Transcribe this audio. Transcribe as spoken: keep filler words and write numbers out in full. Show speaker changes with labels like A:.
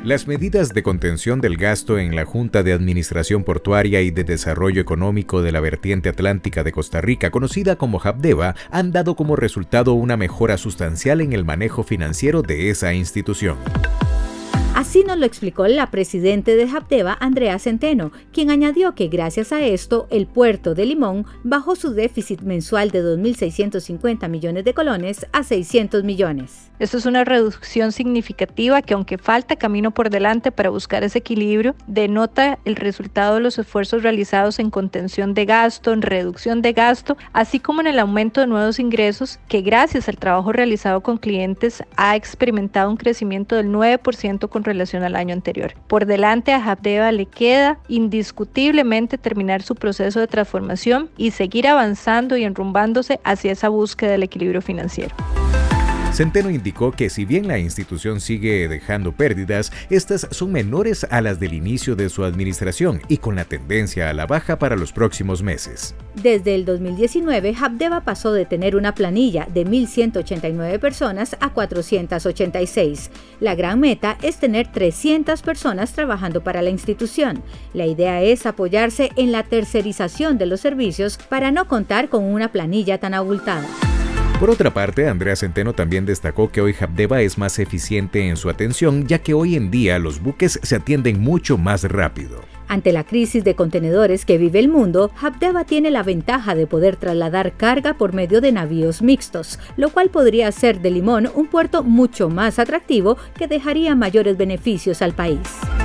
A: Las medidas de contención del gasto en la Junta de Administración Portuaria y de Desarrollo Económico de la Vertiente Atlántica de Costa Rica, conocida como Habdeba, han dado como resultado una mejora sustancial en el manejo financiero de esa institución.
B: Así nos lo explicó la presidenta de Habdeba, Andrea Centeno, quien añadió que gracias a esto, el puerto de Limón bajó su déficit mensual de dos mil seiscientos cincuenta millones de colones a seiscientos millones.
C: Esto es una reducción significativa que, aunque falta camino por delante para buscar ese equilibrio, denota el resultado de los esfuerzos realizados en contención de gasto, en reducción de gasto, así como en el aumento de nuevos ingresos, que gracias al trabajo realizado con clientes ha experimentado un crecimiento del nueve por ciento con relación al año anterior. Por delante a Habdeba le queda indiscutiblemente terminar su proceso de transformación y seguir avanzando y enrumbándose hacia esa búsqueda del equilibrio financiero.
A: Centeno indicó que si bien la institución sigue dejando pérdidas, estas son menores a las del inicio de su administración y con la tendencia a la baja para los próximos meses.
B: Desde el dos mil diecinueve, Habdeba pasó de tener una planilla de mil ciento ochenta y nueve personas a cuatrocientas ochenta y seis. La gran meta es tener trescientas personas trabajando para la institución. La idea es apoyarse en la tercerización de los servicios para no contar con una planilla tan abultada.
A: Por otra parte, Andrea Centeno también destacó que hoy Habdeba es más eficiente en su atención, ya que hoy en día los buques se atienden mucho más rápido.
B: Ante la crisis de contenedores que vive el mundo, Habdeba tiene la ventaja de poder trasladar carga por medio de navíos mixtos, lo cual podría hacer de Limón un puerto mucho más atractivo que dejaría mayores beneficios al país.